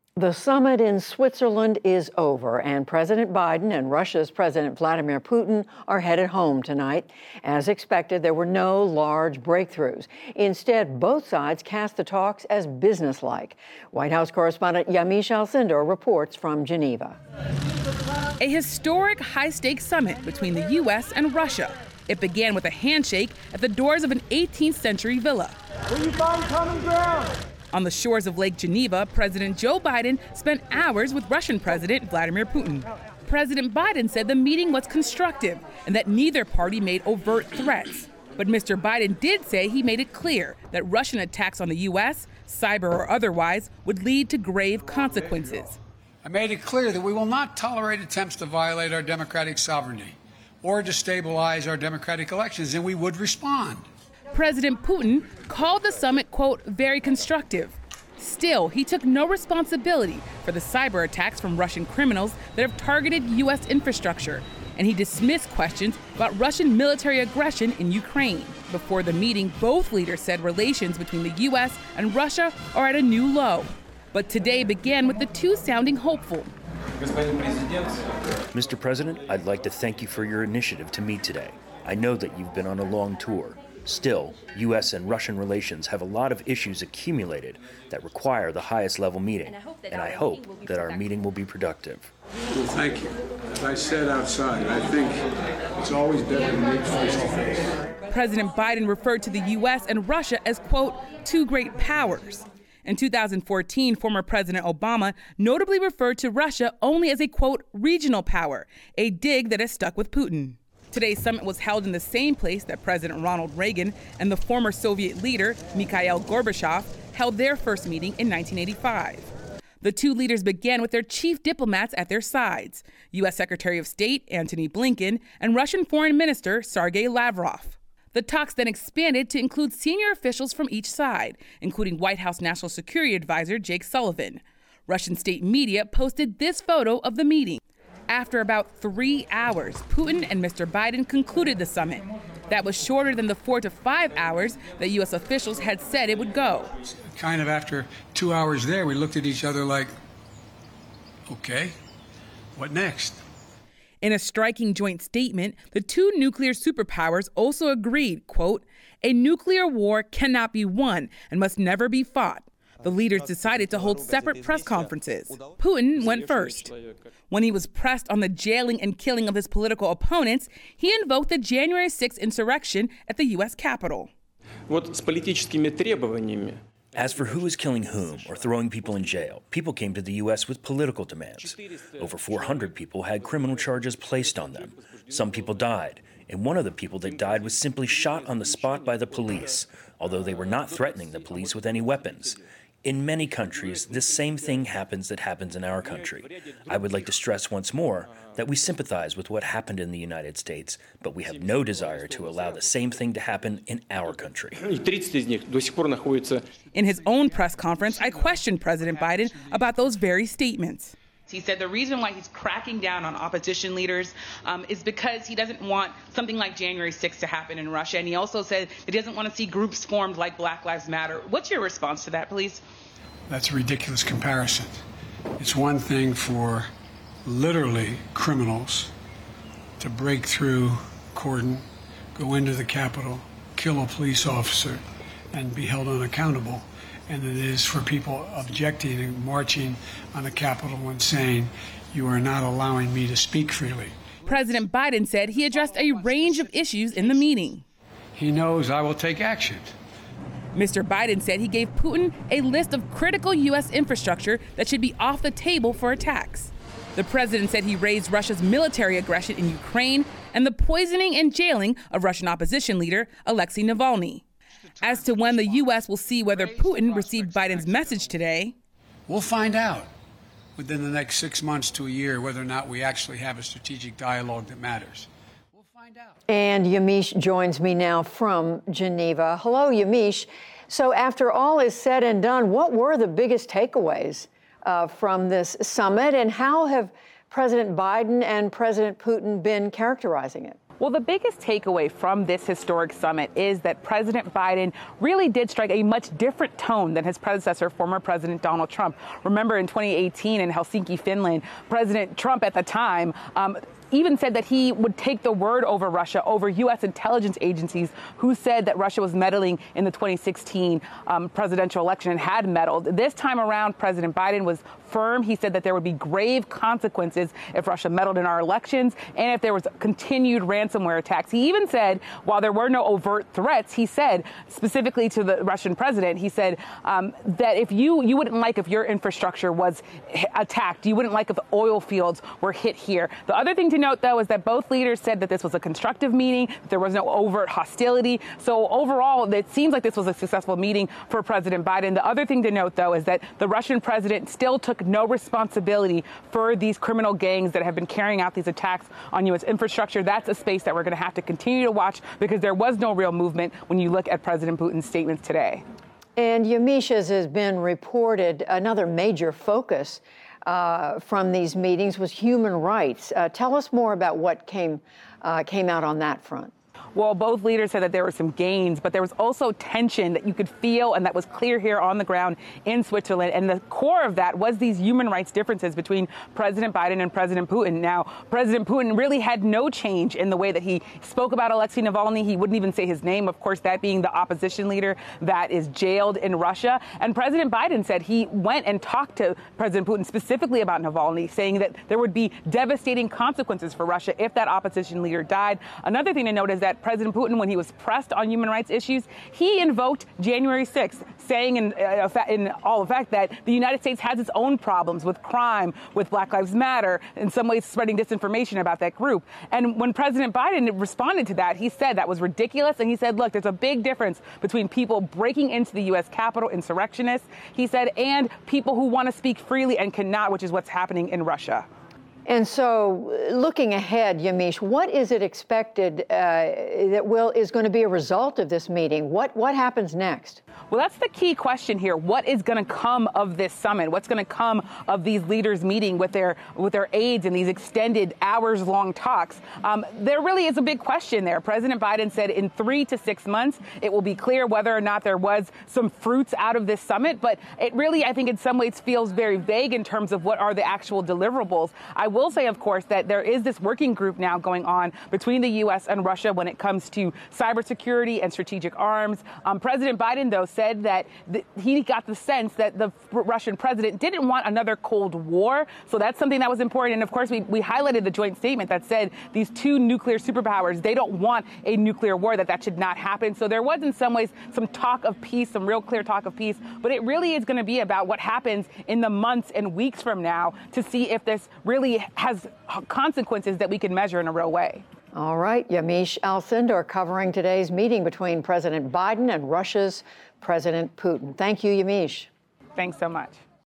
The summit in Switzerland is over, and President Biden and Russia's President Vladimir Putin are headed home tonight. As expected, there were no large breakthroughs. Instead, both sides cast the talks as businesslike. White House correspondent Yamiche Alcindor reports from Geneva. A historic high-stakes summit between the U.S. and Russia. It began with a handshake at the doors of an 18th century villa. Will you find common ground? On the shores of Lake Geneva, President Joe Biden spent hours with Russian President Vladimir Putin. President Biden said the meeting was constructive and that neither party made overt threats. But Mr. Biden did say he made it clear that Russian attacks on the U.S., cyber or otherwise, would lead to grave consequences. I made it clear that we will not tolerate attempts to violate our democratic sovereignty or destabilize our democratic elections, and we would respond. President Putin called the summit, quote, very constructive. Still, he took no responsibility for the cyber attacks from Russian criminals that have targeted U.S. infrastructure, and he dismissed questions about Russian military aggression in Ukraine. Before the meeting, both leaders said relations between the U.S. and Russia are at a new low. But today began with the two sounding hopeful. Mr. President, I'd like to thank you for your initiative to meet today. I know that you've been on a long tour. Still, U.S. and Russian relations have a lot of issues accumulated that require the highest level meeting, and I hope that our meeting will be productive. Well, thank you. As I said outside, I think it's always better to meet face to face. President Biden referred to the U.S. and Russia as, quote, two great powers. In 2014, former President Obama notably referred to Russia only as a, quote, regional power, a dig that has stuck with Putin. Today's summit was held in the same place that President Ronald Reagan and the former Soviet leader, Mikhail Gorbachev, held their first meeting in 1985. The two leaders began with their chief diplomats at their sides, U.S. Secretary of State Antony Blinken and Russian Foreign Minister Sergei Lavrov. The talks then expanded to include senior officials from each side, including White House National Security Advisor Jake Sullivan. Russian state media posted this photo of the meeting. After about 3 hours, Putin and Mr. Biden concluded the summit. That was shorter than the 4 to 5 hours that U.S. officials had said it would go. Kind of after 2 hours there, we looked at each other like, okay, what next? In a striking joint statement, the two nuclear superpowers also agreed, quote, a nuclear war cannot be won and must never be fought. The leaders decided to hold separate press conferences. Putin went first. When he was pressed on the jailing and killing of his political opponents, he invoked the January 6th insurrection at the U.S. Capitol. As for who is killing whom or throwing people in jail, people came to the U.S. with political demands. Over 400 people had criminal charges placed on them. Some people died, and one of the people that died was simply shot on the spot by the police, although they were not threatening the police with any weapons. In many countries, this same thing happens in our country. I would like to stress once more that we sympathize with what happened in the United States, but we have no desire to allow the same thing to happen in our country. In his own press conference, I questioned President Biden about those very statements. He said the reason why he's cracking down on opposition leaders is because he doesn't want something like January 6th to happen in Russia. And he also said that he doesn't want to see groups formed like Black Lives Matter. What's your response to that, please? That's a ridiculous comparison. It's one thing for literally criminals to break through cordon, go into the Capitol, kill a police officer, and be held unaccountable. And it is for people objecting and marching on the Capitol and saying, you are not allowing me to speak freely. President Biden said he addressed a range of issues in the meeting. He knows I will take action. Mr. Biden said he gave Putin a list of critical U.S. infrastructure that should be off the table for attacks. The president said he raised Russia's military aggression in Ukraine and the poisoning and jailing of Russian opposition leader Alexei Navalny. As to when the U.S. will see whether Putin received Biden's message today, we'll find out within the next 6 months to a year whether or not we actually have a strategic dialogue that matters. We'll find out. And Yamiche joins me now from Geneva. Hello, Yamiche. So after all is said and done, what were the biggest takeaways from this summit, and how have President Biden and President Putin been characterizing it? Well, the biggest takeaway from this historic summit is that President Biden really did strike a much different tone than his predecessor, former President Donald Trump. Remember, in 2018 in Helsinki, Finland, President Trump at the time even said that he would take the word over Russia over U.S. intelligence agencies who said that Russia was meddling in the 2016 presidential election and had meddled. This time around, President Biden was firm. He said that there would be grave consequences if Russia meddled in our elections and if there was continued ransomware attacks. He even said, while there were no overt threats, he said specifically to the Russian president, he said that if you wouldn't like if your infrastructure was attacked, you wouldn't like if the oil fields were hit here. The other thing to note, though, is that both leaders said that this was a constructive meeting, that there was no overt hostility. So overall, it seems like this was a successful meeting for President Biden. The other thing to note, though, is that the Russian president still took no responsibility for these criminal gangs that have been carrying out these attacks on U.S. infrastructure. That's a space that we're going to have to continue to watch because there was no real movement when you look at President Putin's statements today. And Yamiche, as has been reported, another major focus from these meetings was human rights. Tell us more about what came out on that front. Well, both leaders said that there were some gains, but there was also tension that you could feel and that was clear here on the ground in Switzerland. And the core of that was these human rights differences between President Biden and President Putin. Now, President Putin really had no change in the way that he spoke about Alexei Navalny. He wouldn't even say his name, of course, that being the opposition leader that is jailed in Russia. And President Biden said he went and talked to President Putin specifically about Navalny, saying that there would be devastating consequences for Russia if that opposition leader died. Another thing to note is that President Putin, when he was pressed on human rights issues, he invoked January 6th, saying in all effect that the United States has its own problems with crime, with Black Lives Matter, in some ways spreading disinformation about that group. And when President Biden responded to that, he said that was ridiculous. And he said, look, there's a big difference between people breaking into the U.S. Capitol, insurrectionists, he said, and people who want to speak freely and cannot, which is what's happening in Russia. And so, looking ahead, Yamiche, what is it expected is going to be a result of this meeting? What happens next? Well, that's the key question here. What is going to come of this summit? What's going to come of these leaders meeting with their aides in these extended hours-long talks? There really is a big question there. President Biden said in 3 to 6 months, it will be clear whether or not there was some fruits out of this summit. But it really, I think, in some ways feels very vague in terms of what are the actual deliverables. I will say, of course, that there is this working group now going on between the U.S. and Russia when it comes to cybersecurity and strategic arms. President Biden, though, said that he got the sense that the Russian president didn't want another Cold War. So that's something that was important. And of course, we highlighted the joint statement that said these two nuclear superpowers, they don't want a nuclear war, that should not happen. So there was in some ways some talk of peace, some real clear talk of peace. But it really is going to be about what happens in the months and weeks from now to see if this really has consequences that we can measure in a real way. All right. Yamiche Alcindor covering today's meeting between President Biden and Russia's President Putin. Thank you, Yamiche. Thanks so much.